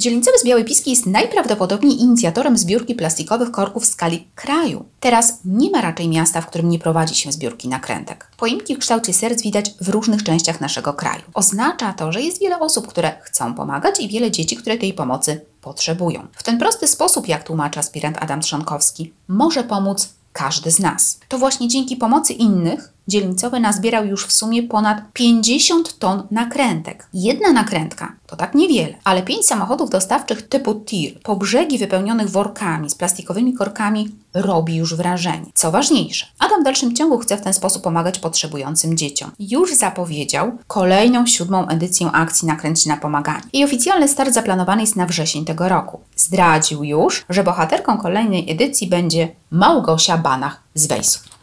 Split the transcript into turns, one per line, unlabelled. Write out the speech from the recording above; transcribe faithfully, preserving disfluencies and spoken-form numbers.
Dzielnicowy z Białej Piski jest najprawdopodobniej inicjatorem zbiórki plastikowych korków w skali kraju. Teraz nie ma raczej miasta, w którym nie prowadzi się zbiórki nakrętek. Poimki w kształcie serc widać w różnych częściach naszego kraju. Oznacza to, że jest wiele osób, które chcą pomagać i wiele dzieci, które tej pomocy potrzebują. W ten prosty sposób, jak tłumaczy aspirant Adam Trzonkowski, może pomóc każdy z nas. To właśnie dzięki pomocy innych dzielnicowy nazbierał już w sumie ponad pięćdziesiąt ton nakrętek. Jedna nakrętka to tak niewiele, ale pięć samochodów dostawczych typu tir po brzegi wypełnionych workami z plastikowymi korkami robi już wrażenie. Co ważniejsze, Adam w dalszym ciągu chce w ten sposób pomagać potrzebującym dzieciom. Już zapowiedział kolejną siódmą edycję akcji Nakręci na pomaganie. Jej oficjalny start zaplanowany jest na wrzesień tego roku. Zdradził już, że bohaterką kolejnej edycji będzie Małgosia Banach z Wejsu.